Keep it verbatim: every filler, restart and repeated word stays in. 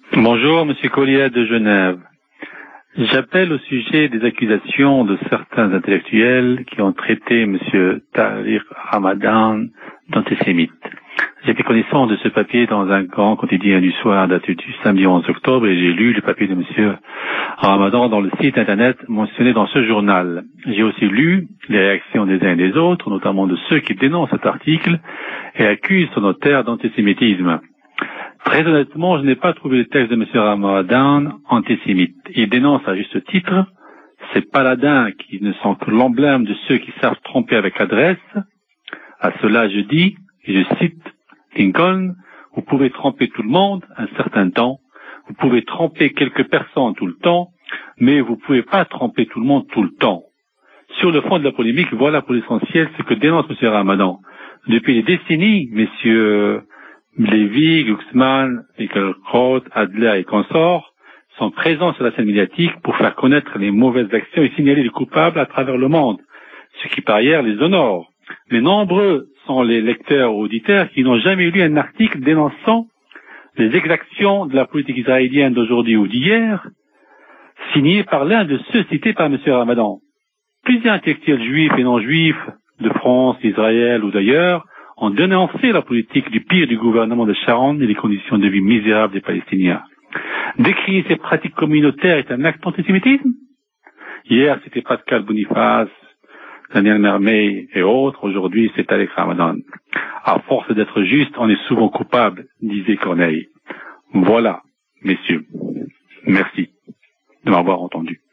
Bonjour, Monsieur Collier de Genève. J'appelle au sujet des accusations de certains intellectuels qui ont traité Monsieur Tariq Ramadan d'antisémite. J'ai pris connaissance de ce papier dans un grand quotidien du soir daté du samedi onze octobre et j'ai lu le papier de Monsieur Ramadan dans le site internet mentionné dans ce journal. J'ai aussi lu les réactions des uns et des autres, notamment de ceux qui dénoncent cet article et accusent son auteur d'antisémitisme. Très honnêtement, je n'ai pas trouvé le texte de M. Ramadan antisémite. Il dénonce à juste titre ces paladins qui ne sont que l'emblème de ceux qui savent tromper avec adresse. À cela, je dis, et je cite Lincoln, vous pouvez tromper tout le monde un certain temps, vous pouvez tromper quelques personnes tout le temps, mais vous ne pouvez pas tromper tout le monde tout le temps. Sur le fond de la polémique, voilà pour l'essentiel ce que dénonce M. Ramadan. Depuis des décennies, messieurs Lévy, Glucksmann, Finkielkraut, Adler et consorts sont présents sur la scène médiatique pour faire connaître les mauvaises actions et signaler les coupables à travers le monde, ce qui par ailleurs les honore. Mais nombreux sont les lecteurs ou auditeurs qui n'ont jamais lu un article dénonçant les exactions de la politique israélienne d'aujourd'hui ou d'hier, signé par l'un de ceux cités par M. Ramadan. Plusieurs intellectuels juifs et non-juifs de France, d'Israël ou d'ailleurs ont dénoncé la politique du pire du gouvernement de Sharon et les conditions de vie misérables des Palestiniens. Décrire ces pratiques communautaires est un acte d'antisémitisme. Hier, c'était Pascal Boniface, Daniel Mermet et autres. Aujourd'hui, c'est Alex Ramadan. À force d'être juste, on est souvent coupable, disait Corneille. Voilà, messieurs. Merci de m'avoir entendu.